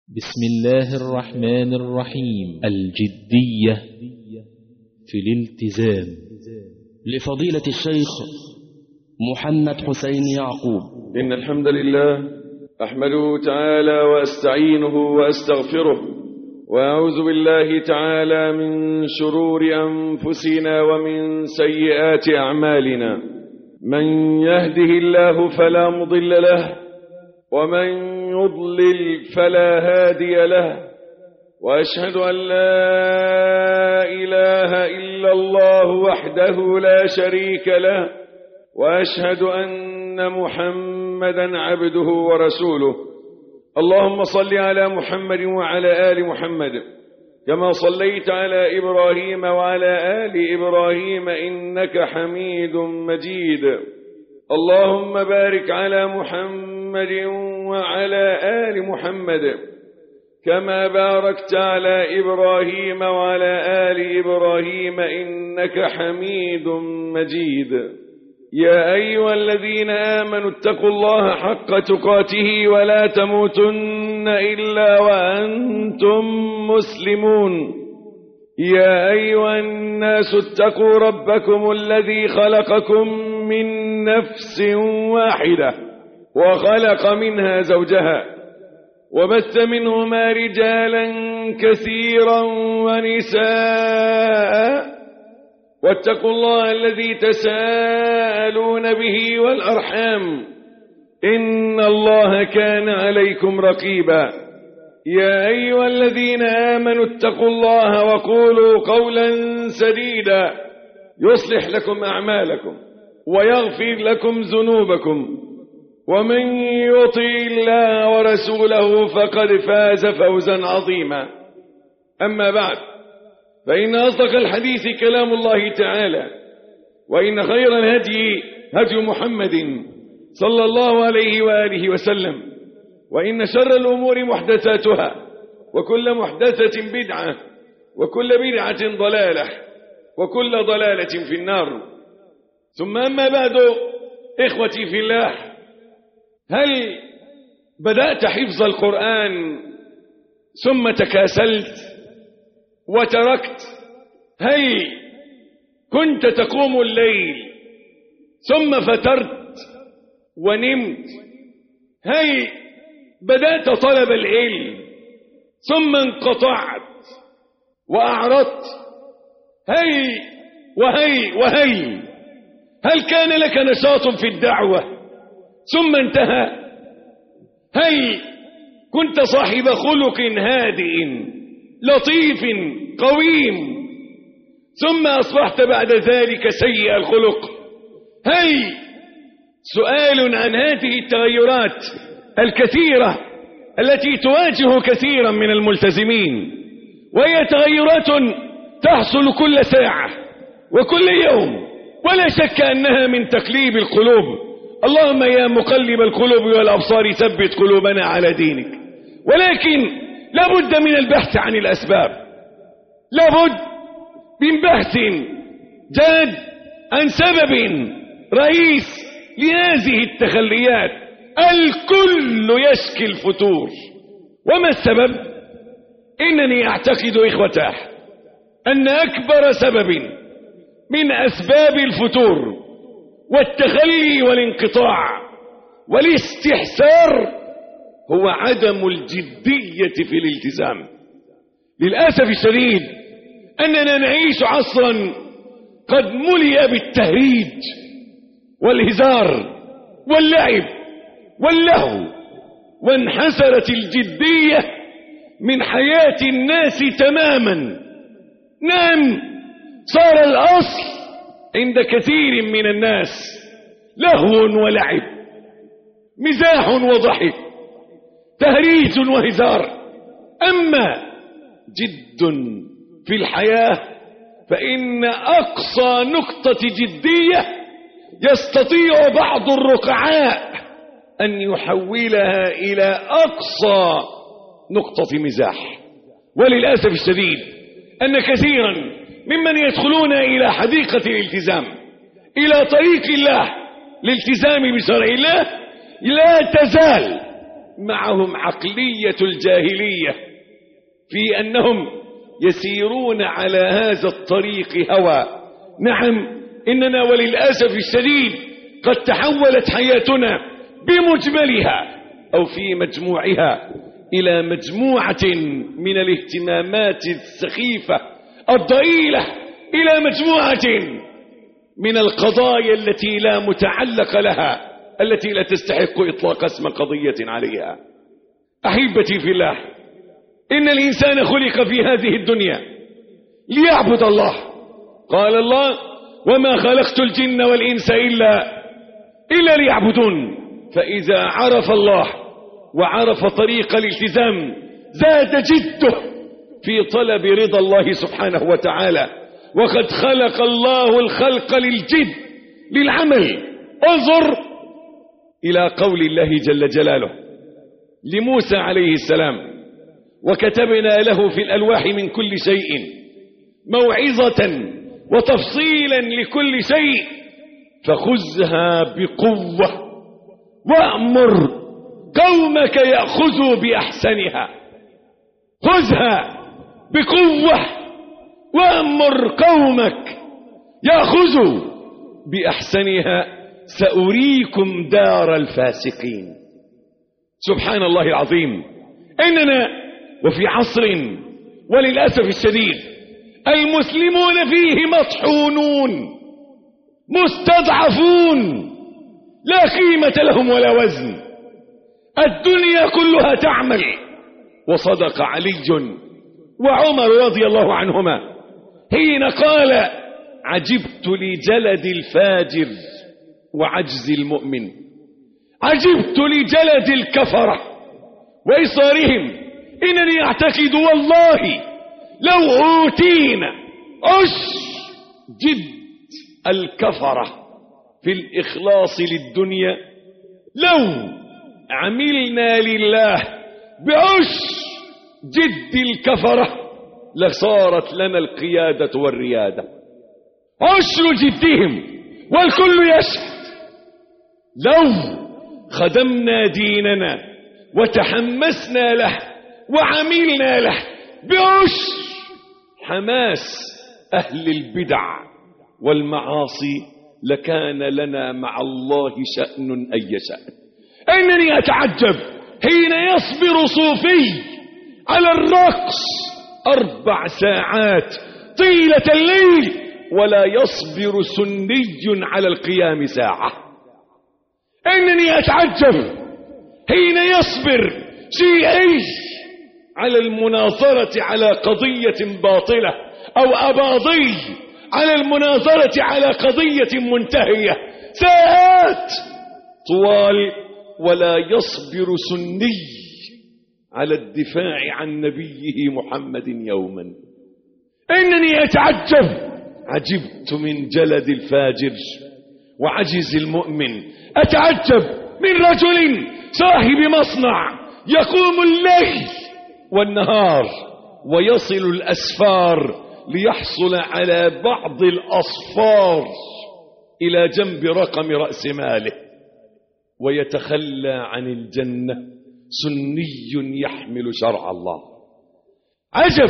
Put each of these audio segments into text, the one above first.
بسم الله الرحمن الرحيم. الجدية في الالتزام، لفضيلة الشيخ محمد حسين يعقوب. إن الحمد لله أحمده تعالى وأستعينه وأستغفره، وأعوذ بالله تعالى من شرور أنفسنا ومن سيئات أعمالنا. من يهده الله فلا مضل له، ومن يضلل فلا هادي له، وأشهد أن لا إله إلا الله وحده لا شريك له، وأشهد أن محمدا عبده ورسوله. اللهم صل على محمد وعلى آل محمد كما صليت على إبراهيم وعلى آل إبراهيم إنك حميد مجيد. اللهم بارك على محمد وعلى آل محمد كما باركت على إبراهيم وعلى آل إبراهيم إنك حميد مجيد. يا أيها الذين آمنوا اتقوا الله حق تقاته ولا تموتن إلا وأنتم مسلمون. يا أيها الناس اتقوا ربكم الذي خلقكم من نفس واحدة وخلق منها زوجها، وبث منهما رجالا كثيرا ونساء، واتقوا الله الذي تساءلون به والأرحام إن الله كان عليكم رقيبا. يا أيها الذين آمنوا اتقوا الله وقولوا قولا سديدا يصلح لكم أعمالكم ويغفر لكم ذنوبكم، ومن يطع الله ورسوله فقد فاز فوزا عظيما. أما بعد، فإن أصدق الحديث كلام الله تعالى، وإن خير الهدي هدي محمد صلى الله عليه وآله وسلم، وإن شر الأمور محدثاتها، وكل محدثة بدعة، وكل بدعة ضلالة، وكل ضلالة في النار. ثم أما بعد، إخوتي في الله، هل بدأت حفظ القرآن ثم تكاسلت وتركت؟ هل كنت تقوم الليل ثم فترت ونمت؟ هل بدأت طلب العلم ثم انقطعت وأعرضت؟ هل كان لك نشاط في الدعوة ثم انتهى؟ هل كنت صاحب خلق هادئ لطيف قويم ثم أصبحت بعد ذلك سيء الخلق؟ هل سؤال عن هذه التغيرات الكثيرة التي تواجه كثيرا من الملتزمين، وهي تغيرات تحصل كل ساعة وكل يوم، ولا شك أنها من تقليب القلوب. اللهم يا مقلب القلوب والأبصار ثبت قلوبنا على دينك. ولكن لابد من البحث عن الأسباب، لابد من بحث جاد عن سبب رئيس لهذه التخليات. الكل يشكي الفتور. وما السبب؟ إنني أعتقد إخوته أن أكبر سبب من أسباب الفتور والتخلي والانقطاع والاستحسار هو عدم الجدية في الالتزام. للأسف الشديد أننا نعيش عصرا قد ملئ بالتهريج والهزار واللعب واللهو، وانحسرت الجدية من حياة الناس تماما. نعم، صار الأصل عند كثير من الناس لهو ولعب، مزاح وضحك، تهريج وهزار. أما جد في الحياة فإن أقصى نقطة جدية يستطيع بعض الرقعاء أن يحولها إلى أقصى نقطة مزاح. وللأسف الشديد أن كثيرا ممن يدخلون إلى حديقة الالتزام، إلى طريق الله، الالتزام بشرع الله، لا تزال معهم عقلية الجاهلية في أنهم يسيرون على هذا الطريق هوى. نعم، إننا وللأسف الشديد قد تحولت حياتنا بمجملها أو في مجموعها إلى مجموعة من الاهتمامات السخيفة الضئيلة، إلى مجموعة من القضايا التي لا متعلق لها، التي لا تستحق إطلاق اسم قضية عليها. أحبتي في الله، إن الإنسان خلق في هذه الدنيا ليعبد الله. قال الله: وما خلقت الجن والإنس إلا ليعبدون. فإذا عرف الله وعرف طريق الالتزام زاد جده في طلب رضا الله سبحانه وتعالى. وقد خلق الله الخلق للجد، للعمل. انظر إلى قول الله جل جلاله لموسى عليه السلام: وكتبنا له في الألواح من كل شيء موعظة وتفصيلا لكل شيء فخذها بقوة وأمر قومك يأخذوا بأحسنها. خذها بقوة وأمر قومك يأخذوا بأحسنها سأريكم دار الفاسقين. سبحان الله العظيم، إننا وفي عصر وللأسف الشديد المسلمون فيه مطحونون مستضعفون، لا قيمة لهم ولا وزن. الدنيا كلها تعمل. وصدق علي وعمر رضي الله عنهما حين قال: عجبت لجلد الفاجر وعجز المؤمن، عجبت لجلد الكفرة وإصرارهم. إنني أعتقد والله لو أوتينا جد الكفرة في الإخلاص للدنيا، لو عملنا لله جد الكفرة لصارت لنا القيادة والريادة. عشر جدهم والكل يشهد. لو خدمنا ديننا وتحمسنا له وعملنا له حماس أهل البدع والمعاصي لكان لنا مع الله شأن أي شأن. إنني أتعجب حين يصبر صوفي على الرقص 4 ساعات طيلة الليل ولا يصبر سني على القيام ساعة. إنني أتعجب حين يصبر شيعي على المناظرة على قضية باطلة أو أباضي على المناظرة على قضية منتهية ساعات طوال ولا يصبر سني على الدفاع عن نبيه محمد يوما. إنني أتعجب، عجبت من جلد الفاجر وعجز المؤمن. أتعجب من رجل صاحب مصنع يقوم الليل والنهار ويصل الأسفار ليحصل على بعض الأصفار إلى جنب رقم رأس ماله، ويتخلى عن الجنة سني يحمل شرع الله. عجب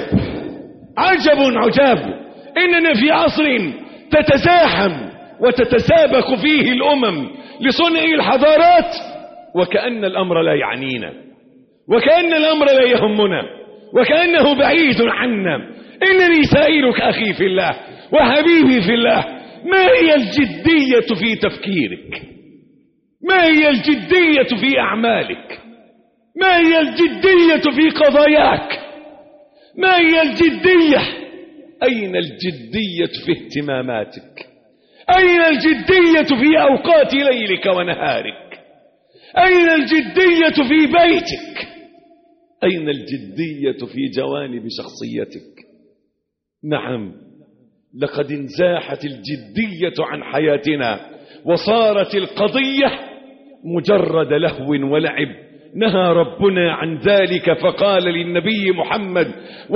عجب عجاب. إننا في عصر تتزاحم وتتسابق فيه الأمم لصنع الحضارات وكأن الأمر لا يعنينا، وكأن الأمر لا يهمنا، وكأنه بعيد عنا. إنني سائلك أخي في الله وحبيبي في الله، ما هي الجدية في تفكيرك؟ ما هي الجدية في أعمالك؟ ما هي الجدية في قضاياك؟ ما هي الجدية؟ أين الجدية في اهتماماتك؟ أين الجدية في أوقات ليلك ونهارك؟ أين الجدية في بيتك؟ أين الجدية في جوانب شخصيتك؟ نعم، لقد انزاحت الجدية عن حياتنا وصارت القضية مجرد لهو ولعب. نهى ربنا عن ذلك فقال للنبي محمد: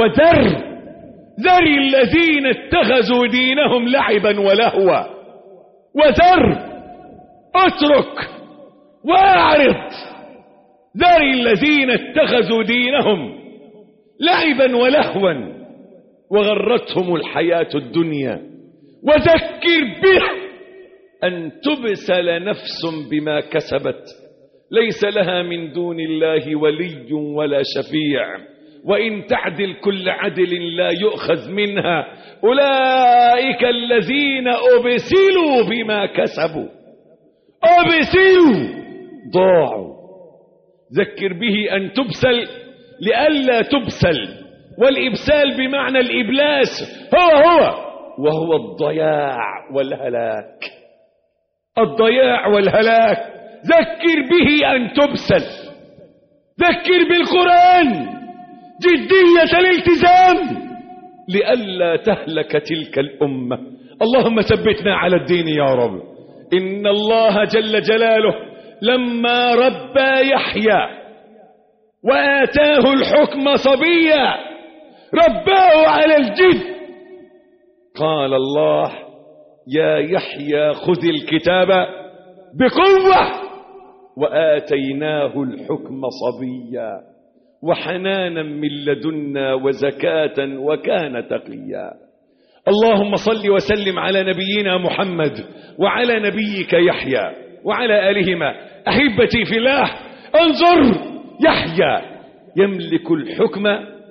ذر الذين اتخذوا دينهم لعبا ولهوا، اترك واعرض ذر الذين اتخذوا دينهم لعبا ولهوا وغرتهم الحياة الدنيا وذكر به أن تبسل نفس بما كسبت ليس لها من دون الله ولي ولا شفيع وإن تعدل كل عدل لا يؤخذ منها أولئك الذين أبسلوا بما كسبوا أبسلوا ضاعوا. ذكر به أن تبسل لئلا تبسل، والإبسال بمعنى الإبلاس وهو الضياع والهلاك. الضياع والهلاك. ذكر به أن تبسل. ذكر بالقرآن جدية الالتزام لئلا تهلك تلك الأمة. اللهم ثبتنا على الدين يا رب. إن الله جل جلاله لما ربى يحيى وآتاه الحكم صبيا رباه على الجد. قال الله يا يحيى خذ الكتاب بقوة وآتيناه الحكم صبيا وحنانا من لدنا وزكاة وكان تقيا. اللهم صل وسلم على نبينا محمد وعلى نبيك يحيى وعلى آلهما. أحبتي في الله، انظر يحيى يملك الحكم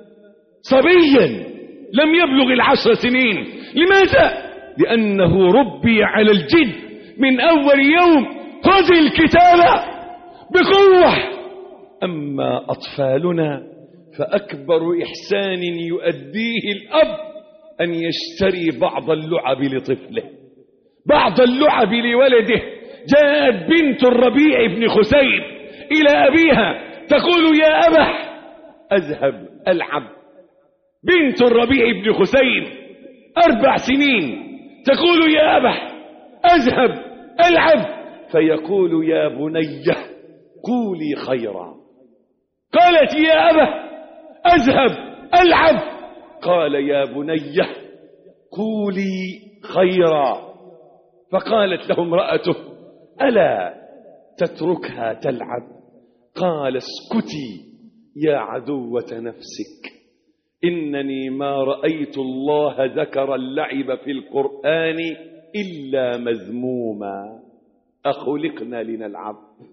صبيا لم يبلغ 10 سنين. لماذا؟ لأنه ربي على الجد من أول يوم. خذ الكتاب بقوة. أما أطفالنا فأكبر إحسان يؤديه الأب أن يشتري بعض اللعب لطفله، بعض اللعب لولده. جاءت بنت الربيع بن خسيب إلى أبيها تقول يا أبا أذهب ألعب. بنت الربيع بن خسيب 4 سنين تقول يا أبا أذهب ألعب، فيقول يا بني قولي خيرا. قالت يا أبا أذهب ألعب، قال يا بني قولي خيرا. فقالت له امرأته ألا تتركها تلعب؟ قال اسكتي يا عدوة نفسك، إنني ما رأيت الله ذكر اللعب في القرآن إلا مذموما. أخلقنا لنلعب،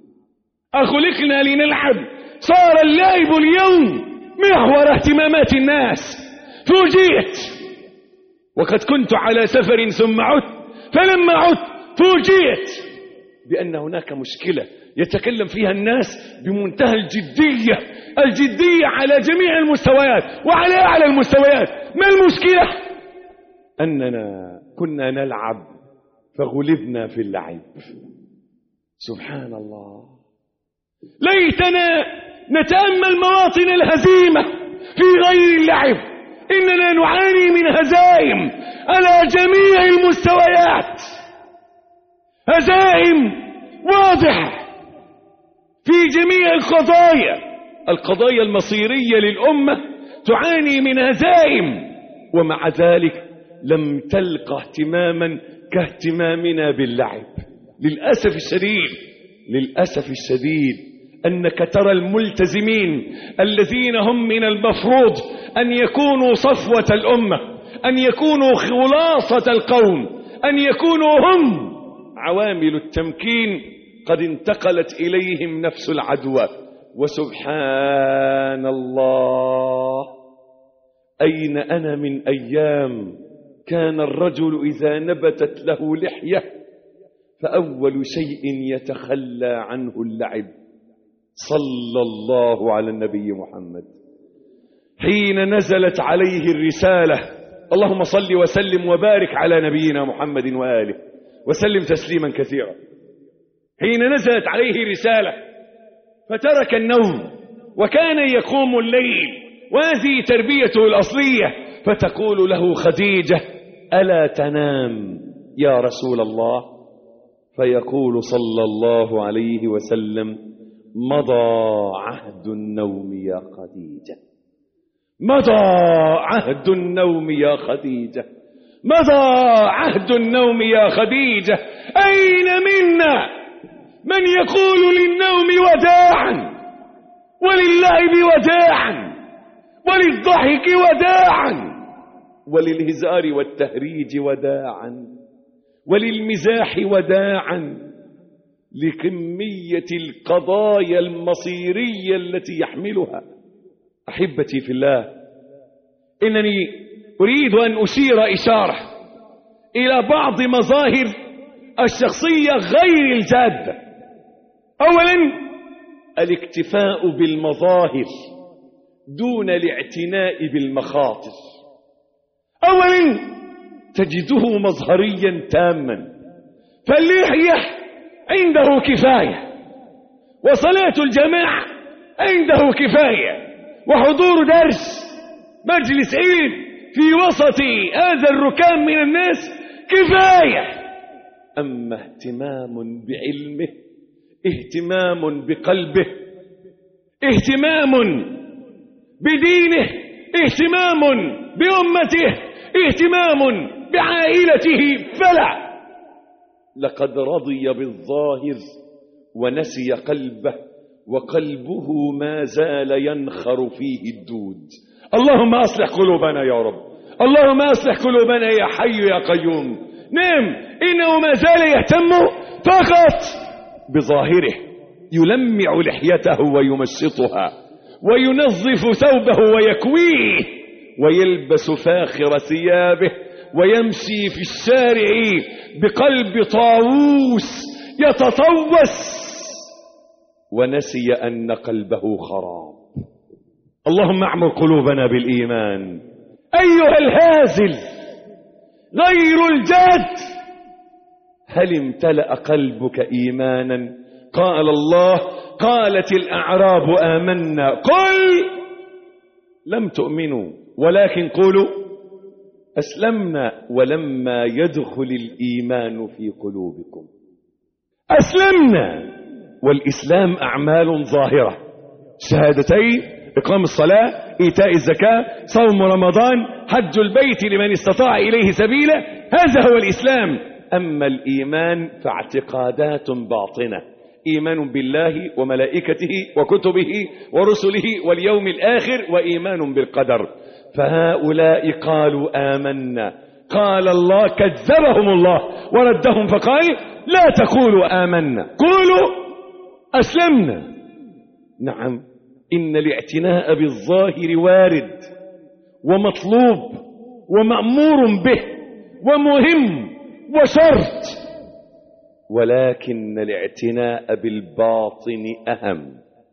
أخلقنا لنلعب. صار اللعب اليوم محور اهتمامات الناس. فوجئت وقد كنت على سفر ثم عدت، فلما عدت فوجئت بأن هناك مشكلة يتكلم فيها الناس بمنتهى الجدية، الجدية على جميع المستويات وعلى أعلى المستويات. ما المشكلة؟ أننا كنا نلعب فغلبنا في اللعب. سبحان الله. ليتنا نتأمل مواطن الهزيمة في غير اللعب. إننا نعاني من هزائم على جميع المستويات، هزائم واضحة في جميع القضايا المصيرية للأمة تعاني من هزائم، ومع ذلك لم تلقى اهتماما كاهتمامنا باللعب. للأسف الشديد أنك ترى الملتزمين الذين هم من المفروض أن يكونوا صفوة الأمة، أن يكونوا خلاصة القوم، أن يكونوا هم عوامل التمكين، قد انتقلت إليهم نفس العدوى. وسبحان الله، أين أنا من أيام كان الرجل إذا نبتت له لحية فأول شيء يتخلى عنه اللعب. صلى الله على النبي محمد حين نزلت عليه الرسالة. اللهم صل وسلم وبارك على نبينا محمد وآله وسلم تسليما كثيرا. حين نزلت عليه الرسالة فترك النوم وكان يقوم الليل، وهذه تربيته الأصلية. فتقول له خديجة ألا تنام يا رسول الله؟ فيقول صلى الله عليه وسلم مضى عهد النوم يا خديجة، مضى عهد النوم يا خديجة، مضى عهد النوم يا خديجة. أين منا من يقول للنوم وداعا وللعب وداعا، وللضحك وداعا، وللهزار والتهريج وداعا، وللمزاح وداعا، لكمية القضايا المصيرية التي يحملها. أحبتي في الله، إنني أريد أن أشير إشارة إلى بعض مظاهر الشخصية غير الجادة. أولا، الاكتفاء بالمظاهر دون الاعتناء بالمخاطر. أولا، تجده مظهريا تاما، فاللحية عنده كفاية، وصلاة الجماعة عنده كفاية، وحضور درس مجلس علم في وسط هذا الركام من الناس كفاية. أما اهتمام بعلمه، اهتمام بقلبه، اهتمام بدينه، اهتمام بأمته، اهتمام بعائلته، فلا. لقد رضي بالظاهر ونسي قلبه، وقلبه ما زال ينخر فيه الدود. اللهم أصلح قلوبنا يا رب، اللهم أصلح قلوبنا يا حي يا قيوم. نعم، إنه ما زال يهتم فقط بظاهره، يلمع لحيته ويمشطها، وينظف ثوبه ويكويه، ويلبس فاخر ثيابه، ويمشي في الشارع بقلب طاووس يتطوس، ونسي أن قلبه خراب. اللهم اعمر قلوبنا بالإيمان. أيها الهازل غير الجاد، هل امتلأ قلبك إيمانا؟ قال الله: قالت الأعراب آمنا، قل لم تؤمنوا ولكن قولوا أسلمنا ولما يدخل الإيمان في قلوبكم. أسلمنا، والإسلام أعمال ظاهرة: شهادتين، إقام الصلاة، إيتاء الزكاة، صوم رمضان، حج البيت لمن استطاع إليه سبيلا، هذا هو الإسلام. أما الإيمان فاعتقادات باطنة: إيمان بالله وملائكته وكتبه ورسله واليوم الآخر، وإيمان بالقدر. فهؤلاء قالوا آمنا، قال الله كذبهم الله وردهم فقال: لا تقولوا آمنا، قولوا أسلمنا. نعم، إن الاعتناء بالظاهر وارد ومطلوب ومأمور به ومهم وشرط، ولكن الاعتناء بالباطن أهم.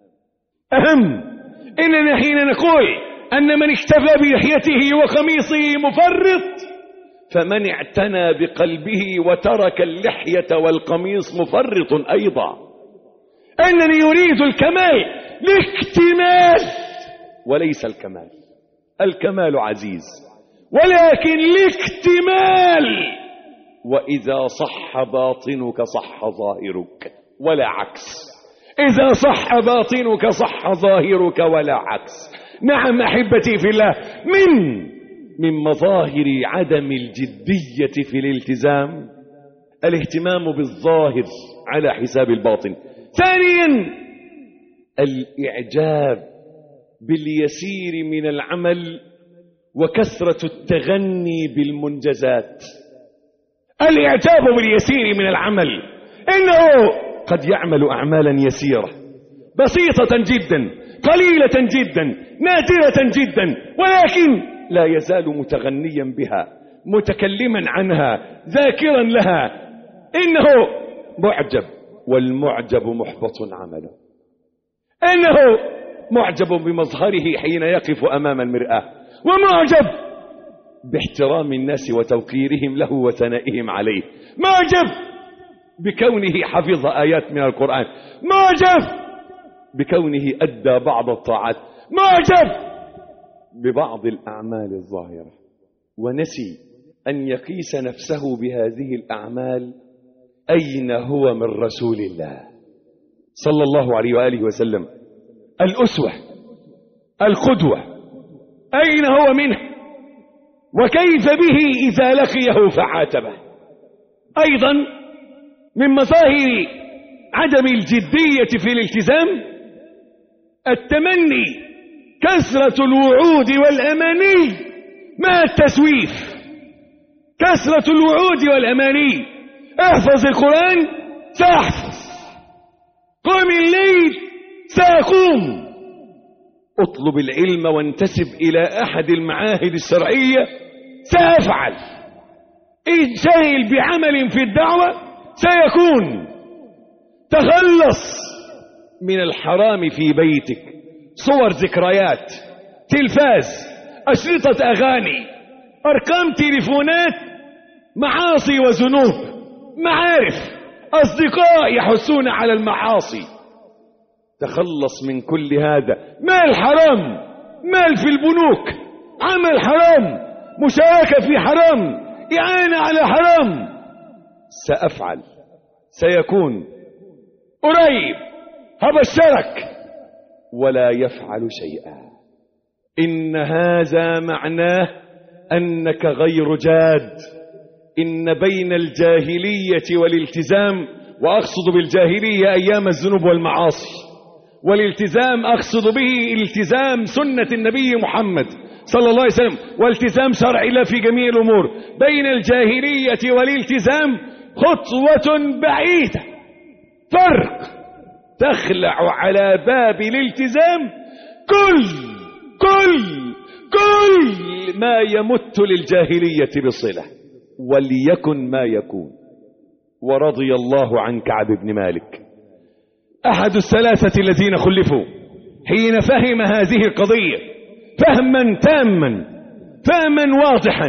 إننا حين نقول أن من اكتفى بلحيته وقميصه مفرط، فمن اعتنى بقلبه وترك اللحية والقميص مفرط أيضا. أنني يريد الكمال، الاكتمال وليس الكمال. الكمال عزيز، ولكن الاكتمال. وإذا صح باطنك صح ظاهرك ولا عكس، إذا صح باطنك صح ظاهرك ولا عكس. نعم أحبتي في الله، من مظاهر عدم الجدية في الالتزام الاهتمام بالظاهر على حساب الباطن. ثانيا، الإعجاب باليسير من العمل وكثرة التغني بالمنجزات. الإعجاب باليسير من العمل، إنه قد يعمل أعمالا يسيرة بسيطة جدا، قليلة جدا، نادرة جدا، ولكن لا يزال متغنيا بها، متكلما عنها، ذاكرا لها. إنه معجب، والمعجب محبط عمله. إنه معجب بمظهره حين يقف أمام المرآة، ومعجب باحترام الناس وتوقيرهم له وثنائهم عليه، معجب بكونه حفظ آيات من القرآن، معجب بكونه أدى بعض الطاعات، معجب ببعض الأعمال الظاهرة، ونسي أن يقيس نفسه بهذه الأعمال أين هو من رسول الله صلى الله عليه وآله وسلم، الأسوة، القدوة، أين هو منه، وكيف به إذا لقيه فعاتبه. أيضا من مظاهر عدم الجدية في الالتزام التمني، كثرة الوعود والأماني مع التسويف. كثرة الوعود والأماني، احفظ القرآن سأحفظ، قم الليل سأقوم، اطلب العلم وانتسب إلى أحد المعاهد الشرعية سأفعل، انشغل بعمل في الدعوة سيكون. تخلص من الحرام في بيتك، صور ذكريات، تلفاز، أشرطة أغاني، أرقام تليفونات، معاصي وذنوب، معارف، أصدقاء يحثون على المعاصي. تخلص من كل هذا. مال حرام، مال في البنوك، عمل حرام، مشاركة في حرام، إعانة على حرام. سأفعل، سيكون قريب، هبشرك. ولا يفعل شيئا. إن هذا معناه أنك غير جاد. إن بين الجاهلية والالتزام، وأقصد بالجاهلية أيام الذنوب والمعاصي، والالتزام أقصد به التزام سنة النبي محمد صلى الله عليه وسلم، والتزام شرع الله في جميع الأمور. بين الجاهلية والالتزام خطوة بعيدة، فرق. تخلع على باب الالتزام كل ما يمت للجاهلية بصلة، وليكن ما يكون. ورضي الله عن كعب بن مالك، أحد الثلاثة الذين خلفوا، حين فهم هذه القضية فهما تاما، فهما واضحا.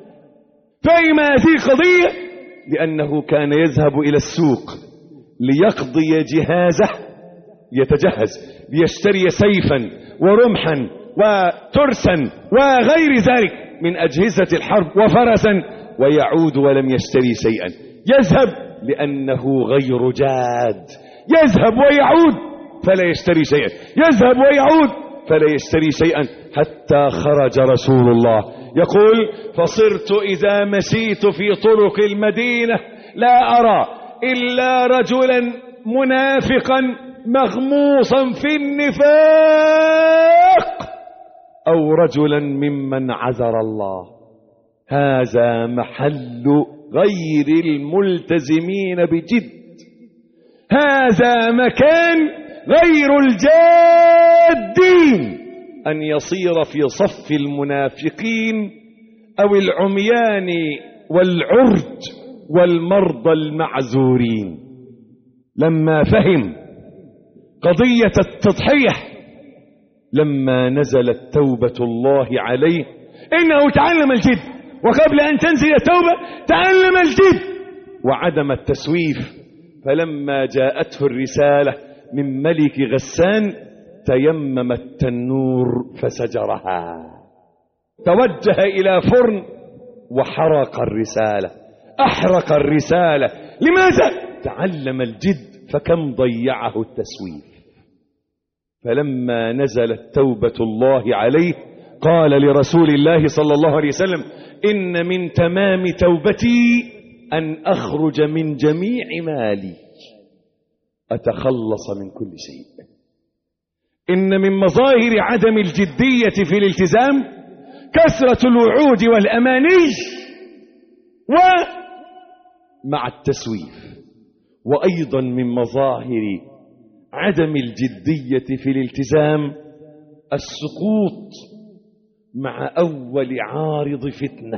فهم هذه القضية لأنه كان يذهب إلى السوق ليقضي جهازه، يتجهز ليشتري سيفا ورمحا وترسا وغير ذلك من أجهزة الحرب وفرسا، ويعود ولم يشتري شيئا. يذهب لأنه غير جاد، يذهب ويعود فلا يشتري شيئا، يذهب ويعود فلا يشتري شيئا، حتى خرج رسول الله يقول: فصرت إذا مشيت في طرق المدينة لا أرى إلا رجلا منافقا مغموصا في النفاق، أو رجلا ممن عذر الله. هذا محل غير الملتزمين بجد، هذا مكان غير الجادين، أن يصير في صف المنافقين أو العميان والعرج والمرضى المعذورين. لما فهم قضية التضحية، لما نزلت توبة الله عليه، إنه تعلم الجد، وقبل أن تنزل التوبة تعلم الجد وعدم التسويف. فلما جاءته الرسالة من ملك غسان تيمم التنور فسجرها، توجه إلى فرن وحرق الرسالة، أحرق الرسالة. لماذا؟ تعلم الجد، فكم ضيعه التسويف. فلما نزلت توبة الله عليه قال لرسول الله صلى الله عليه وسلم: إن من تمام توبتي أن أخرج من جميع مالي، أتخلص من كل شيء. إن من مظاهر عدم الجدية في الالتزام كثرة الوعود والأماني ومع التسويف. وأيضا من مظاهر عدم الجدية في الالتزام السقوط مع أول عارض فتنة،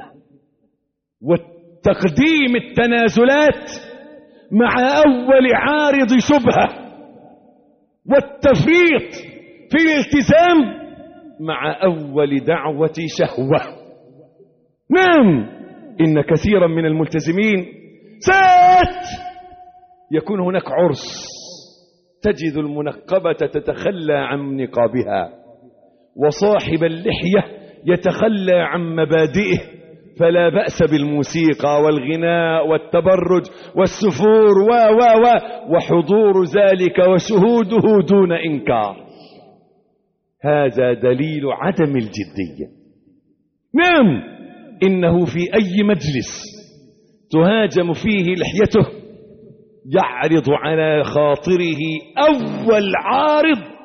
وتقديم التنازلات مع أول عارض شبهة، والتفريط في الالتزام مع أول دعوة شهوة. نعم، إن كثيرا من الملتزمين ساعات يكون هناك عرس، تجد المنقبة تتخلى عن نقابها، وصاحب اللحية يتخلى عن مبادئه، فلا بأس بالموسيقى والغناء والتبرج والسفور وحضور ذلك وشهوده دون إنكار. هذا دليل عدم الجدية. نعم، إنه في أي مجلس تهاجم فيه لحيته يعرض على خاطره أول عارض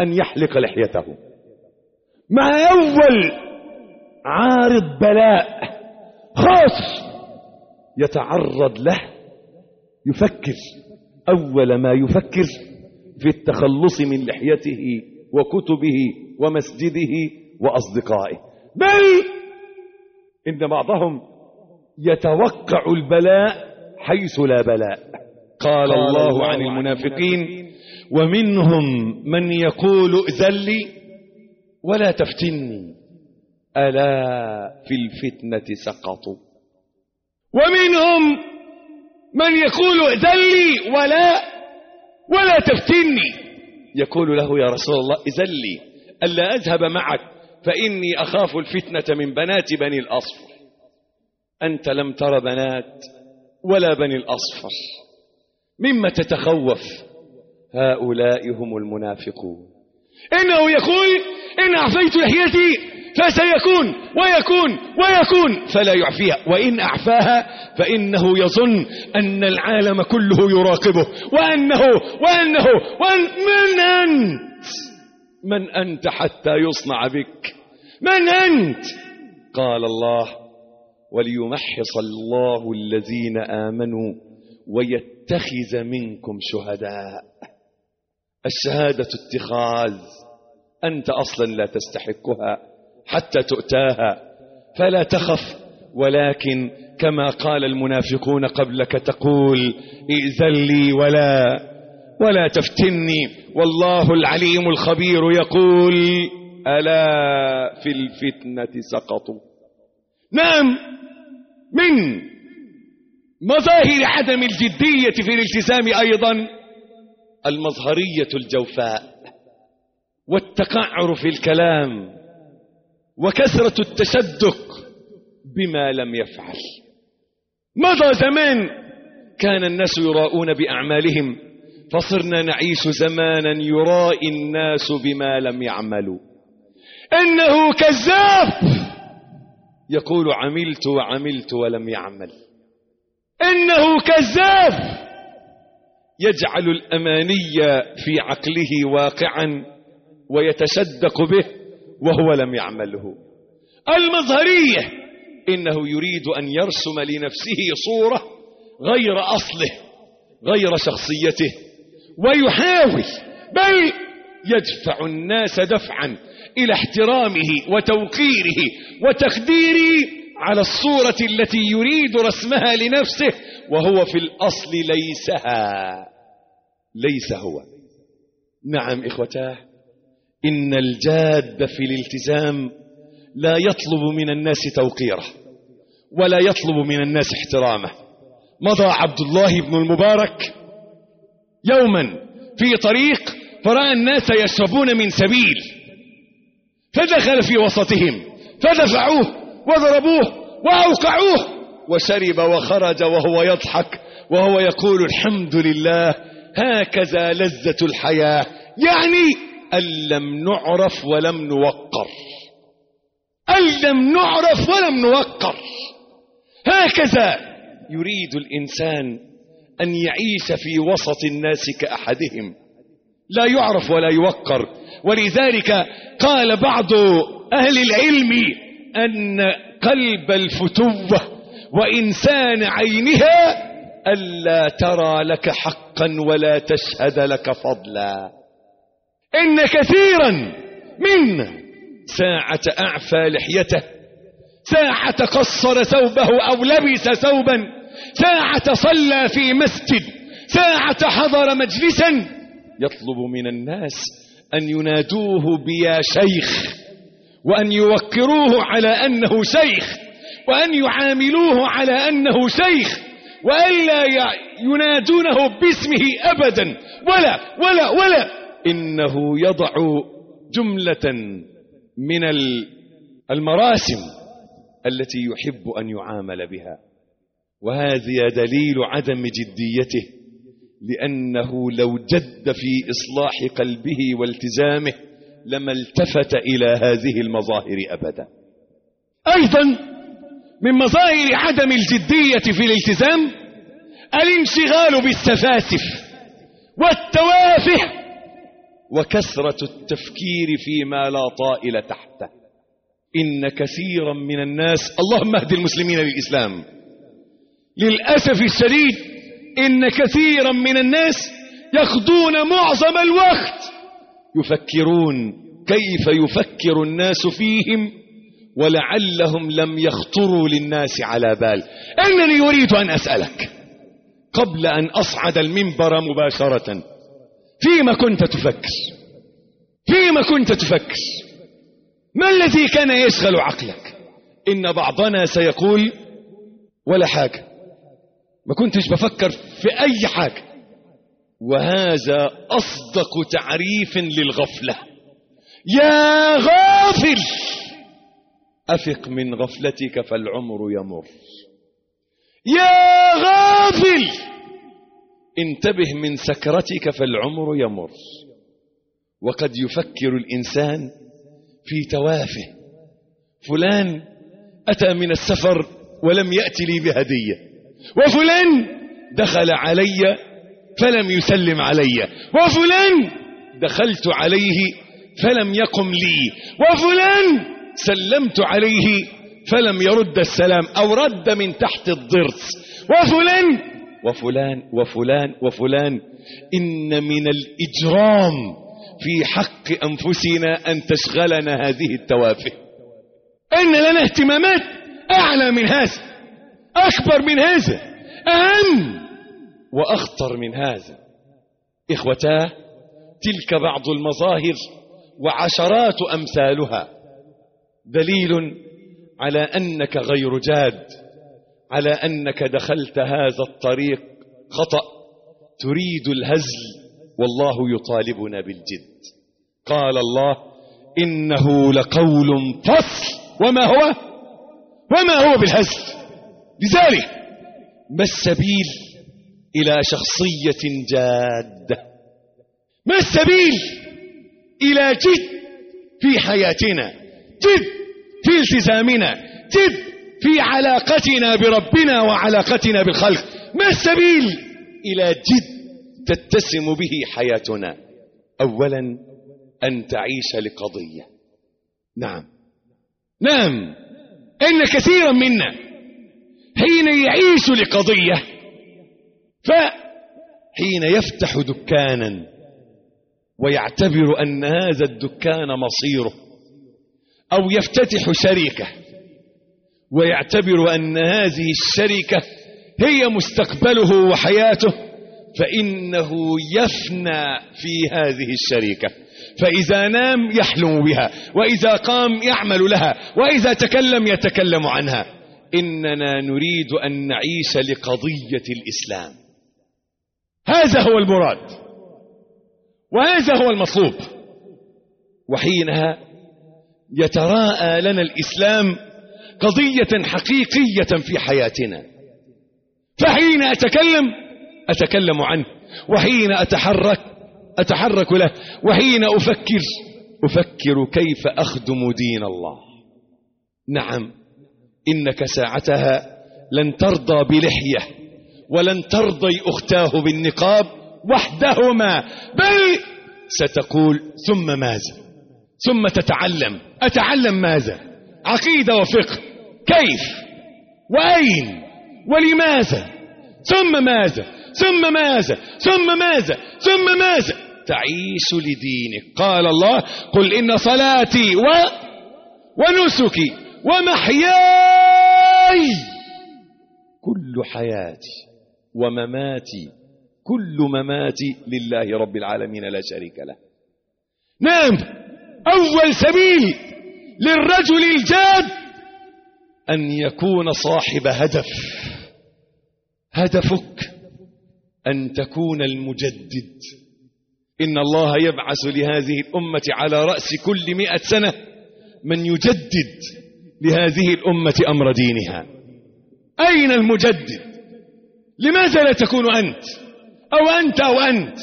أن يحلق لحيته مع أول عارض بلاء خاص يتعرض له، يفكر أول ما يفكر في التخلص من لحيته وكتبه ومسجده وأصدقائه، بل إن بعضهم يتوقع البلاء حيث لا بلاء. قال الله عن المنافقين: ومنهم من يقول ائذن لي ولا تفتني ألا في الفتنة سقطوا. ومنهم من يقول ائذن لي ولا تفتني، يقول له: يا رسول الله ائذن لي ألا أذهب معك فإني أخاف الفتنة من بنات بني الأصفر. أنت لم تر بنات ولا بني الأصفر، مما تتخوف؟ هؤلاء هم المنافقون. إنه يقول: إن أعفيت لحيتي فسيكون ويكون فلا يعفيها، وإن أعفاها فإنه يظن أن العالم كله يراقبه وأنه من أنت حتى يصنع بك؟ من أنت؟ قال الله: وليمحص الله الذين آمنوا ويتخذ منكم شهداء. الشهادة اتخاذ، أنت أصلا لا تستحقها حتى تؤتاها، فلا تخف، ولكن كما قال المنافقون قبلك تقول: ائذن لي ولا تفتني. والله العليم الخبير يقول: ألا في الفتنة سقطوا. نعم، من مظاهر عدم الجدية في الالتزام أيضا المظهرية الجوفاء والتقعر في الكلام وكثرة التشدق بما لم يفعل. مضى زمان كان الناس يراؤون بأعمالهم، فصرنا نعيش زمانا يرائي الناس بما لم يعملوا. إنه كذاب يقول: عملت وعملت ولم يعمل. إنه كذاب يجعل الأماني في عقله واقعا ويتصدق به وهو لم يعمله. المظهرية إنه يريد أن يرسم لنفسه صورة غير أصله، غير شخصيته، ويحاول بل يدفع الناس دفعا إلى احترامه وتوقيره وتقديره على الصورة التي يريد رسمها لنفسه، وهو في الأصل ليس هو. نعم إخوتاه، إن الجاد في الالتزام لا يطلب من الناس توقيره ولا يطلب من الناس احترامه. مضى عبد الله بن المبارك يوما في طريق فرأى الناس يشربون من سبيل، فدخل في وسطهم فدفعوه وضربوه وأوقعوه، وشرب وخرج وهو يضحك وهو يقول: الحمد لله، هكذا لذة الحياة، يعني أن لم نعرف ولم نوقر. أن لم نعرف ولم نوقر. هكذا يريد الإنسان أن يعيش في وسط الناس كأحدهم، لا يعرف ولا يوقر. ولذلك قال بعض أهل العلم أن قلب الفتوة وإنسان عينها ألا ترى لك حقا ولا تشهد لك فضلا. إن كثيرا منا ساعة أعفى لحيته، ساعة قصر ثوبه أو لبس ثوبا، ساعة صلى في مسجد، ساعة حضر مجلسا، يطلب من الناس أن ينادوه بيا شيخ، وأن يوقروه على أنه شيخ، وأن يعاملوه على أنه شيخ، وألا ينادونه باسمه أبدا ولا ولا ولا. إنه يضع جملة من المراسم التي يحب أن يعامل بها، وهذا دليل عدم جديته، لأنه لو جد في إصلاح قلبه والتزامه لما التفت إلى هذه المظاهر أبدا. أيضا من مظاهر عدم الجدية في الالتزام الانشغال بالسفاسف والتوافه وكثرة التفكير فيما لا طائل تحته. إن كثيرا من الناس، اللهم اهد المسلمين للإسلام، للأسف الشديد إن كثيرا من الناس يقضون معظم الوقت يفكرون كيف يفكر الناس فيهم، ولعلهم لم يخطروا للناس على بال. إنني أريد أن أسألك قبل أن أصعد المنبر مباشرة، فيما كنت تفكر؟ فيما كنت تفكر؟ ما الذي كان يشغل عقلك؟ إن بعضنا سيقول ولا حاجة، ما كنتش بفكر في أي حاجة. وهذا أصدق تعريف للغفلة. يا غافل أفق من غفلتك فالعمر يمر. يا غافل انتبه من سكرتك فالعمر يمر. وقد يفكر الإنسان في توافه. فلان أتى من السفر ولم يأتي لي بهدية، وفلان دخل علي فلم يسلم علي، وفلان دخلت عليه فلم يقم لي، وفلان سلمت عليه فلم يرد السلام أو رد من تحت الضرس، وفلان وفلان وفلان وفلان. إن من الإجرام في حق أنفسنا أن تشغلنا هذه التوافه. إن لنا اهتمامات أعلى من هذا، أكبر من هذا، أهم وأخطر من هذا. إخوتاه، تلك بعض المظاهر وعشرات أمثالها دليل على أنك غير جاد، على أنك دخلت هذا الطريق خطأ، تريد الهزل والله يطالبنا بالجد. قال الله: إنه لقول فصل وما هو بالهزل. لذلك ما السبيل إلى شخصية جادة؟ ما السبيل إلى جد في حياتنا، جد في التزامنا، جد في علاقتنا بربنا وعلاقتنا بالخلق؟ ما السبيل إلى جد تتسم به حياتنا؟ أولا أن تعيش لقضية. نعم، إن كثيرا منا حين يعيش لقضية، فحين يفتح دكانا ويعتبر أن هذا الدكان مصيره، أو يفتتح شركة ويعتبر أن هذه الشركة هي مستقبله وحياته، فإنه يفنى في هذه الشركة. فإذا نام يحلم بها، وإذا قام يعمل لها، وإذا تكلم يتكلم عنها. إننا نريد أن نعيش لقضية الإسلام. هذا هو المراد وهذا هو المطلوب. وحينها يتراءى لنا الإسلام قضية حقيقية في حياتنا. فحين أتكلم عنه، وحين أتحرك له، وحين أفكر كيف أخدم دين الله. نعم، إنك ساعتها لن ترضى بلحية، ولن ترضي أختاه بالنقاب وحدهما، بل ستقول ثم ماذا؟ ثم أتعلم ماذا؟ عقيدة وفقه، كيف وأين ولماذا؟ ثم ماذا؟ ثم ماذا؟ ثم ماذا؟ ثم ماذا؟ تعيش لدينك. قال الله: قل إن صلاتي ونسكي ومحياي، كل حياتي ومماتي، كل مماتي لله رب العالمين لا شريك له. نعم، أول سبيل للرجل الجاد أن يكون صاحب هدف. هدفك أن تكون المجدد. إن الله يبعث لهذه الأمة على رأس كل 100 سنة من يجدد لهذه الأمة أمر دينها. أين المجدد؟ لماذا لا تكون أنت أو أنت أو أنت؟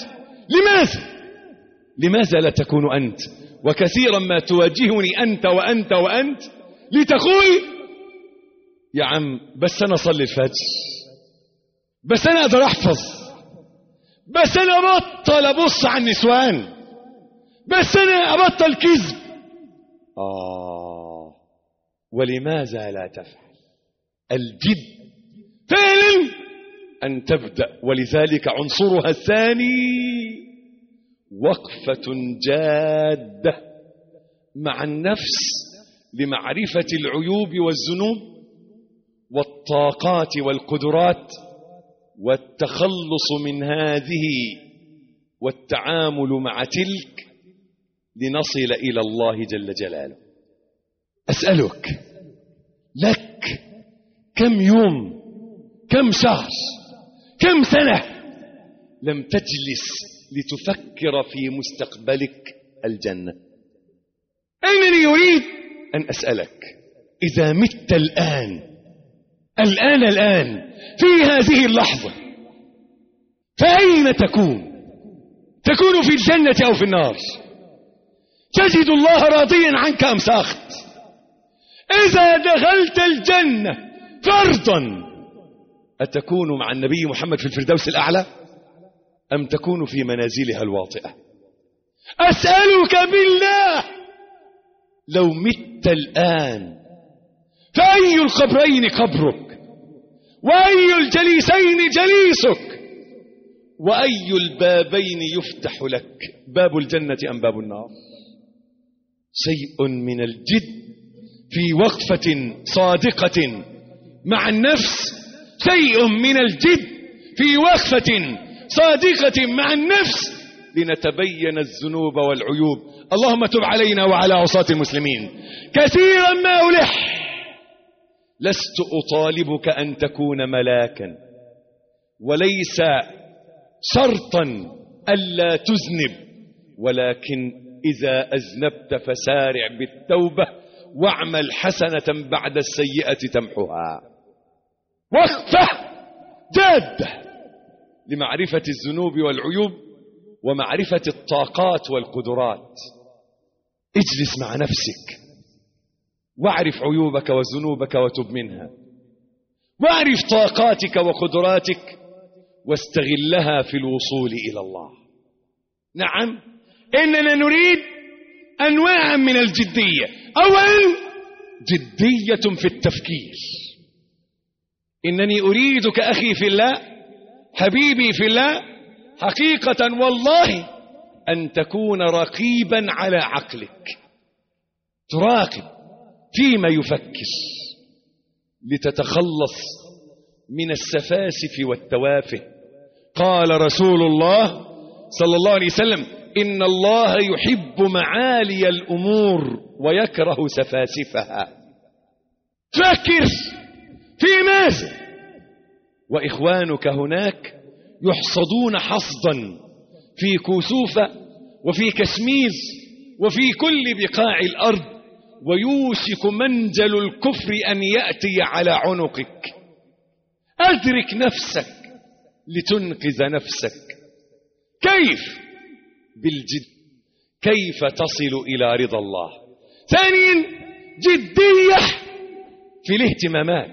لماذا لا تكون أنت؟ وكثيرا ما تواجهني أنت وأنت وأنت لتقول: يا عم بس أنا أصلي الفجر، بس أنا أقدر أحفظ، بس أنا بطل أبص على النسوان، بس أنا أبطل كذب. ولماذا لا تفعل؟ الجد فعلا أن تبدأ. ولذلك عنصرها الثاني وقفة جادة مع النفس لمعرفة العيوب والذنوب والطاقات والقدرات والتخلص من هذه والتعامل مع تلك لنصل إلى الله جل جلاله. أسألك، لك كم يوم، كم شهر، كم سنة لم تجلس لتفكر في مستقبلك الجنة؟ أنني أريد أن أسألك، إذا مت الآن في هذه اللحظة فأين تكون؟ تكون في الجنة أو في النار؟ تجد الله راضيا عنك أم ساخط؟ إذا دخلت الجنة فرضا أتكون مع النبي محمد في الفردوس الأعلى أم تكون في منازلها الواطئة؟ أسألك بالله، لو مت الآن فأي القبرين قبرك؟ وأي الجليسين جليسك؟ وأي البابين يفتح لك؟ باب الجنة أم باب النار؟ شيء من الجد في وقفة صادقة مع النفس، شيء من الجد في وقفة صادقة مع النفس لنتبين الذنوب والعيوب. اللهم تب علينا وعلى عصاة المسلمين. كثيرا ما ألح، لست أطالبك أن تكون ملاكا، وليس شرطا ألا تذنب، ولكن إذا أذنبت فسارع بالتوبة واعمل حسنة بعد السيئة تمحها. وقفة جادة لمعرفة الذنوب والعيوب ومعرفة الطاقات والقدرات. اجلس مع نفسك واعرف عيوبك وذنوبك وتب منها، واعرف طاقاتك وقدراتك واستغلها في الوصول إلى الله. نعم، إننا نريد أنواعا من الجدية. أولا جدية في التفكير. إنني أريدك أخي في الله، حبيبي في الله، حقيقة والله أن تكون رقيبا على عقلك، تراقب فيما يفكر لتتخلص من السفاسف والتوافه. قال رسول الله صلى الله عليه وسلم: إن الله يحب معالي الأمور ويكره سفاسفها. فكر في ماذا؟ وإخوانك هناك يحصدون حصدا في كوسوفة وفي كشمير وفي كل بقاع الأرض، ويوشك منجل الكفر أن يأتي على عنقك. أدرك نفسك لتنقذ نفسك. كيف؟ بالجد. كيف تصل إلى رضا الله؟ ثانيا جدية في الاهتمامات.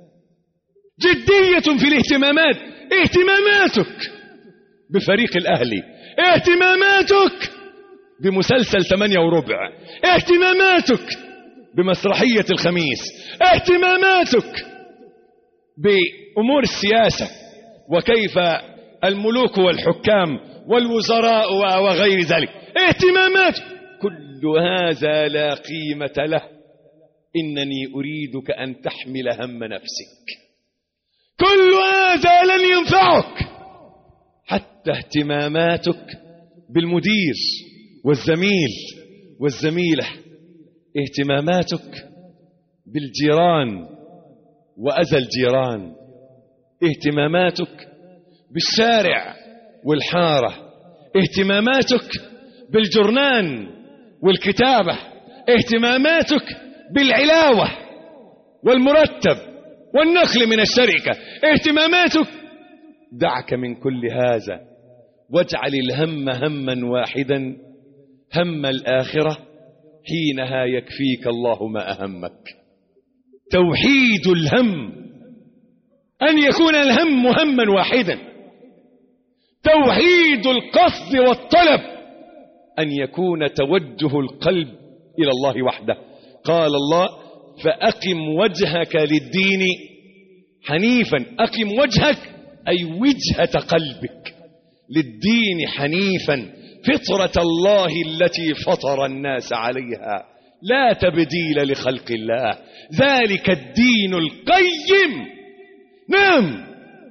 جدية في الاهتمامات. اهتماماتك بفريق الأهلي، اهتماماتك بمسلسل 8:15، اهتماماتك بمسرحية الخميس، اهتماماتك بأمور السياسة وكيف الملوك والحكام والوزراء وغير ذلك، اهتمامات. كل هذا لا قيمة له. إنني أريدك أن تحمل هم نفسك. كل هذا لن ينفعك حتى اهتماماتك بالمدير والزميل والزميلة، اهتماماتك بالجيران وأذى الجيران، اهتماماتك بالشارع والحارة، اهتماماتك بالجرنان والكتابة، اهتماماتك بالعلاوة والمرتب والنقل من الشركة، اهتماماتك. دعك من كل هذا واجعل الهم هما واحدا، هم الآخرة، حينها يكفيك الله ما أهمك. توحيد الهم أن يكون الهم هما واحدا. توحيد القصد والطلب أن يكون توجه القلب إلى الله وحده. قال الله: فأقم وجهك للدين حنيفا. أقم وجهك أي وجهة قلبك للدين حنيفا، فطرة الله التي فطر الناس عليها، لا تبديل لخلق الله، ذلك الدين القيم. نعم،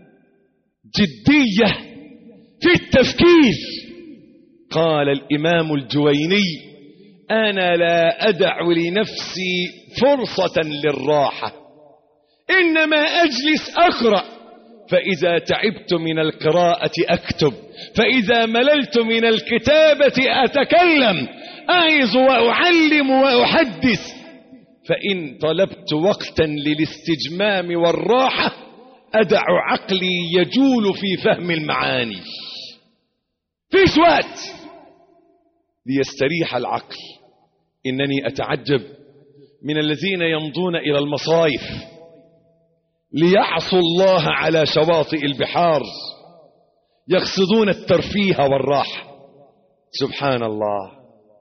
جدية في التفكير. قال الإمام الجويني: أنا لا أدع لنفسي فرصة للراحة، إنما أجلس أقرأ، فإذا تعبت من القراءة أكتب، فإذا مللت من الكتابة أتكلم، أعظ وأعلم وأحدث، فإن طلبت وقتا للاستجمام والراحة أدع عقلي يجول في فهم المعاني. فيش وقت ليستريح العقل. إنني أتعجب من الذين يمضون إلى المصايف ليعصوا الله على شواطئ البحار، يقصدون الترفيه والراحة. سبحان الله،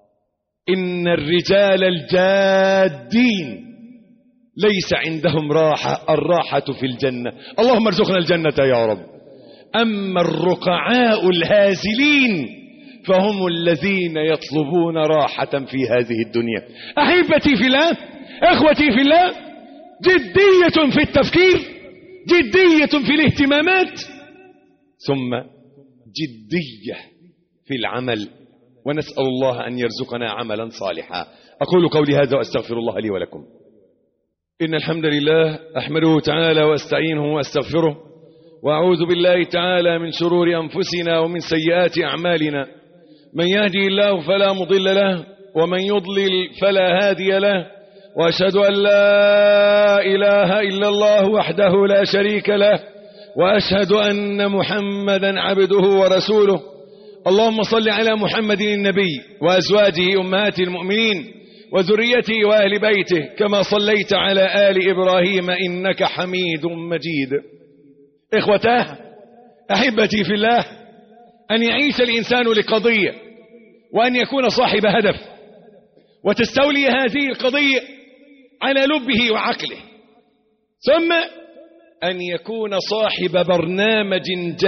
إن الرجال الجادين ليس عندهم راحة، الراحة في الجنة. اللهم ارزقنا الجنة يا رب. أما الرقعاء الهازلين فهم الذين يطلبون راحة في هذه الدنيا. أحبتي في الله، أخوتي في الله، جدية في التفكير، جدية في الاهتمامات، ثم جدية في العمل. ونسأل الله أن يرزقنا عملا صالحا. أقول قولي هذا وأستغفر الله لي ولكم. إن الحمد لله أحمده تعالى وأستعينه وأستغفره، وأعوذ بالله تعالى من شرور أنفسنا ومن سيئات أعمالنا. من يهدي الله فلا مضل له، ومن يضلل فلا هادي له، وأشهد أن لا إله إلا الله وحده لا شريك له، وأشهد أن محمدا عبده ورسوله. اللهم صل على محمد النبي وأزواجه أمهات المؤمنين وذريته وأهل بيته، كما صليت على آل إبراهيم إنك حميد مجيد. إخوتاه، أحبتي في الله، أن يعيش الإنسان لقضية، وأن يكون صاحب هدف، وتستولي هذه القضية على لبه وعقله، ثم أن يكون صاحب برنامج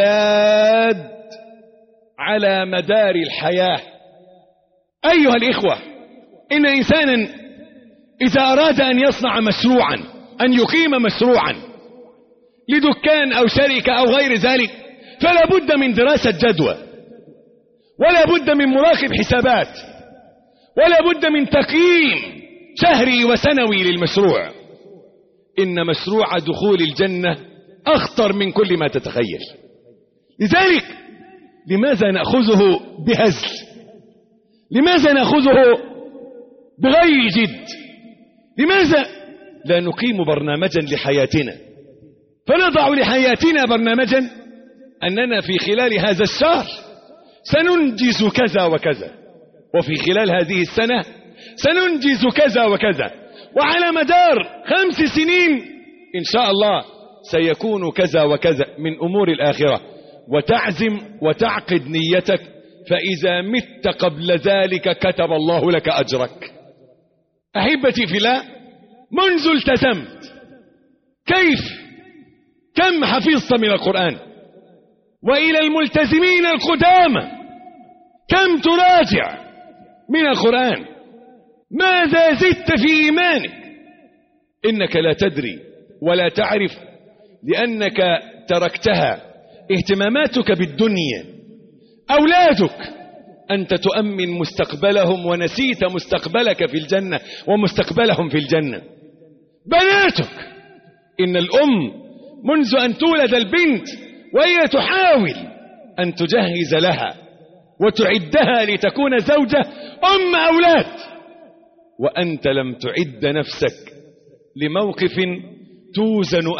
جاد على مدار الحياة. أيها الإخوة، إن إنسانا إذا أراد أن يصنع مشروعا، أن يقيم مشروعا لدكان أو شركة أو غير ذلك، فلا بد من دراسة جدوى، ولا بد من مراقب حسابات، ولا بد من تقييم شهري وسنوي للمشروع. إن مشروع دخول الجنة أخطر من كل ما تتخيل. لذلك لماذا نأخذه بهزل؟ لماذا نأخذه بغير جد؟ لماذا لا نقيم برنامجا لحياتنا، فنضع لحياتنا برنامجا أننا في خلال هذا الشهر سننجز كذا وكذا، وفي خلال هذه السنة سننجز كذا وكذا، وعلى مدار 5 سنين إن شاء الله سيكون كذا وكذا من أمور الآخرة، وتعزم وتعقد نيتك، فإذا مت قبل ذلك كتب الله لك أجرك. أحبتي في الله، منذ التزمت كم حفظت من القرآن؟ وإلى الملتزمين القدامى كم تراجع من القرآن؟ ماذا زدت في إيمانك؟ إنك لا تدري ولا تعرف، لأنك تركتها. اهتماماتك بالدنيا، أولادك أنت تؤمن مستقبلهم ونسيت مستقبلك في الجنة ومستقبلهم في الجنة. بناتك، إن الأم منذ أن تولد البنت وهي تحاول أن تجهز لها وتعدها لتكون زوجة أم أولاد، وأنت لم تعد نفسك لموقف توزن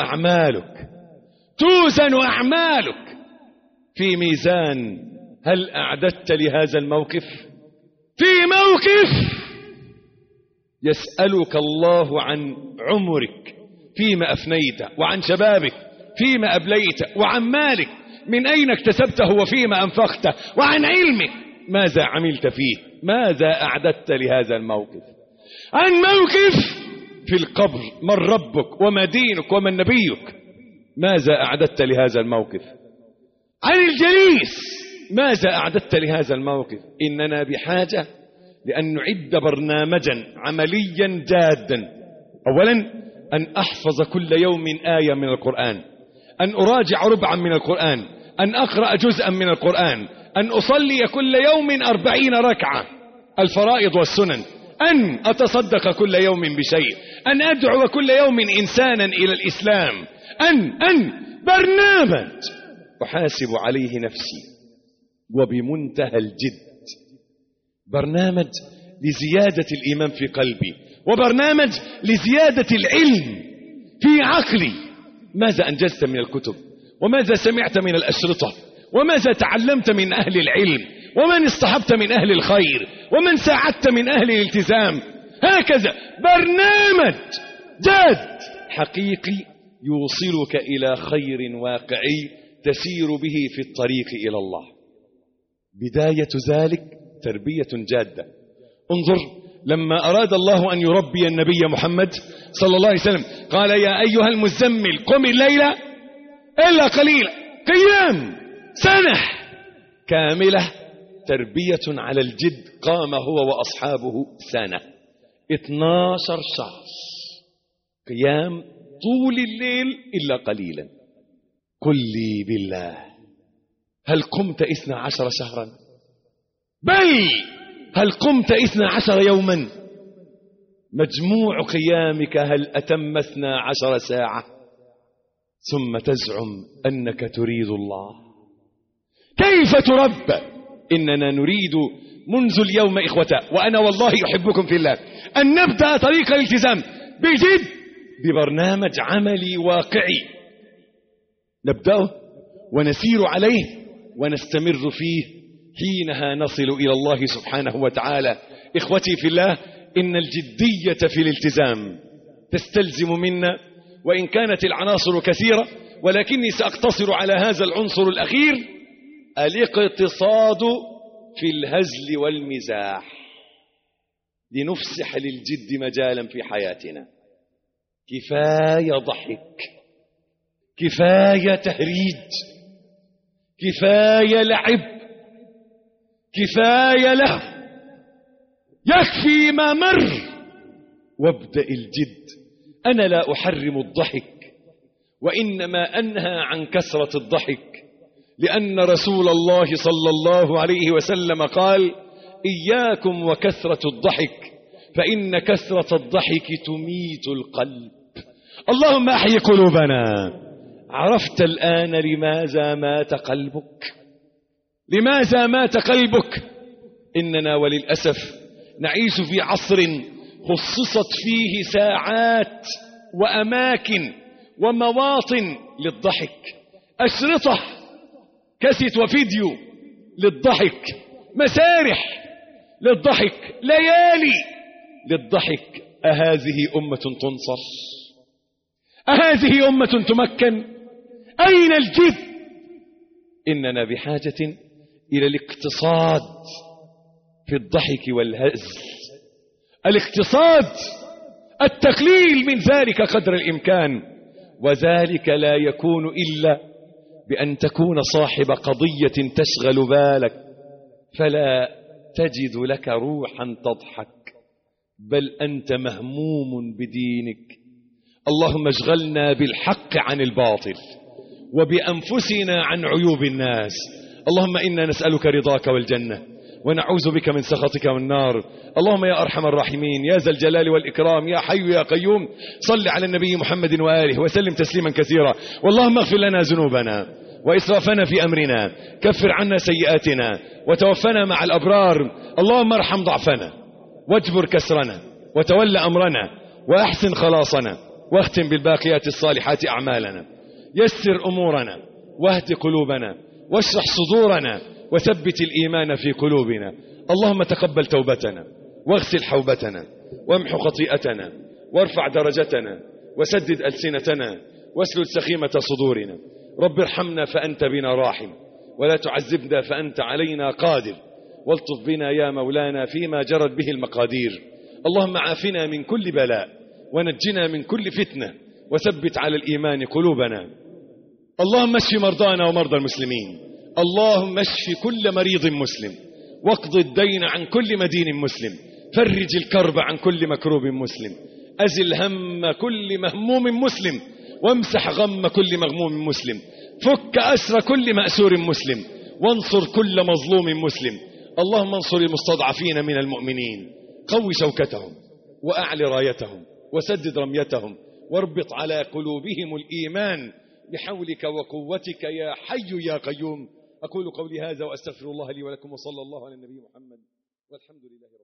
أعمالك في ميزان. هل أعددت لهذا الموقف؟ في موقف يسألك الله عن عمرك فيما أفنيت، وعن شبابك فيما أبليت، وعن مالك من أين اكتسبته وفيما أنفقته، وعن علمك ماذا عملت فيه؟ ماذا أعددت لهذا الموقف؟ عن موقف في القبر، من ربك وما دينك ومن نبيك؟ ماذا أعددت لهذا الموقف؟ عن الجليس، ماذا أعددت لهذا الموقف؟ إننا بحاجة لأن نعد برنامجا عمليا جادا. أولا أن أحفظ كل يوم آية من القرآن، أن أراجع ربعا من القرآن، أن أقرأ جزءا من القرآن، أن أصلي كل يوم 40 ركعة الفرائض والسنن، أن أتصدق كل يوم بشيء، أن أدعو كل يوم إنسانا إلى الإسلام، أن برنامج أحاسب عليه نفسي وبمنتهى الجد، برنامج لزيادة الإيمان في قلبي، وبرنامج لزيادة العلم في عقلي. ماذا أنجزت من الكتب؟ وماذا سمعت من الأشرطة؟ وماذا تعلمت من أهل العلم؟ ومن اصطحبت من أهل الخير؟ ومن ساعدت من أهل الالتزام؟ هكذا برنامج جاد حقيقي يوصلك إلى خير واقعي تسير به في الطريق إلى الله. بداية ذلك تربية جادة. انظر لما أراد الله أن يربي النبي محمد صلى الله عليه وسلم قال يا أيها المزمل قم الليل إلا قليلا، قيام سنة كاملة، تربية على الجد. قام هو وأصحابه سنة 12 شهر قيام طول الليل إلا قليلا. قل لي بالله هل قمت 12 شهرا؟ بل هل قمت 12 يوما؟ مجموع قيامك هل أتم 12 ساعة؟ ثم تزعم أنك تريد الله. كيف تربى؟ إننا نريد منذ اليوم إخوة، وأنا والله أحبكم في الله، أن نبدأ طريق الالتزام بجد ببرنامج عملي واقعي نبدأه ونسير عليه ونستمر فيه، حينها نصل إلى الله سبحانه وتعالى. إخوتي في الله، إن الجدية في الالتزام تستلزم منا، وإن كانت العناصر كثيرة، ولكني سأقتصر على هذا العنصر الأخير، الاقتصاد في الهزل والمزاح، لنفسح للجد مجالا في حياتنا. كفاية ضحك، كفاية تهريج، كفاية لعب، كفاية له، يكفي ما مر، وابدأ الجد. أنا لا أحرم الضحك، وإنما أنهى عن كثرة الضحك، لأن رسول الله صلى الله عليه وسلم قال إياكم وكثرة الضحك فإن كثرة الضحك تميت القلب. اللهم أحيي قلوبنا. عرفت الآن لماذا مات قلبك؟ لماذا مات قلبك؟ إننا وللأسف نعيش في عصر خصصت فيه ساعات وأماكن ومواطن للضحك، أشرطة كاسيت وفيديو للضحك، مسارح للضحك، ليالي للضحك. أهذه أمة تنصر؟ أهذه أمة تمكن؟ أين الجد؟ إننا بحاجة إلى الاقتصاد في الضحك والهزل، الاقتصاد، التقليل من ذلك قدر الإمكان، وذلك لا يكون إلا بأن تكون صاحب قضية تشغل بالك، فلا تجد لك روحا تضحك، بل أنت مهموم بدينك. اللهم اشغلنا بالحق عن الباطل، وبأنفسنا عن عيوب الناس. اللهم إنا نسألك رضاك والجنة، ونعوذ بك من سخطك والنار. اللهم يا أرحم الراحمين، يا ذا الجلال والإكرام، يا حي يا قيوم، صل على النبي محمد وآله وسلم تسليما كثيرا. واللهم اغفر لنا ذنوبنا وإسرافنا في أمرنا، كفر عنا سيئاتنا، وتوفنا مع الأبرار. اللهم ارحم ضعفنا، واجبر كسرنا، وتول أمرنا، وأحسن خلاصنا، واختم بالباقيات الصالحات أعمالنا. يسر أمورنا، واهد قلوبنا، واشرح صدورنا، وثبت الإيمان في قلوبنا. اللهم تقبل توبتنا، واغسل حوبتنا، وامحو خطيئتنا، وارفع درجتنا، وسدد ألسنتنا، واسلل سخيمة صدورنا. رب ارحمنا فأنت بنا راحم، ولا تعذبنا فأنت علينا قادر. والطف بنا يا مولانا فيما جرت به المقادير. اللهم عافنا من كل بلاء ونجنا من كل فتنة وثبت على الإيمان قلوبنا. اللهم اشف مرضانا ومرضى المسلمين. اللهم اشف كل مريض مسلم، واقض الدين عن كل مدين مسلم، فرج الكرب عن كل مكروب مسلم، أزل هم كل مهموم مسلم، وامسح غم كل مغموم مسلم، فك أسر كل مأسور مسلم، وانصر كل مظلوم مسلم. اللهم انصر المستضعفين من المؤمنين، قو شوكتهم وأعل رايتهم وسدد رميتهم، واربط على قلوبهم الإيمان بحولك وقوتك يا حي يا قيوم. أقول قولي هذا وأستغفر الله لي ولكم، وصلى الله على النبي محمد، والحمد لله.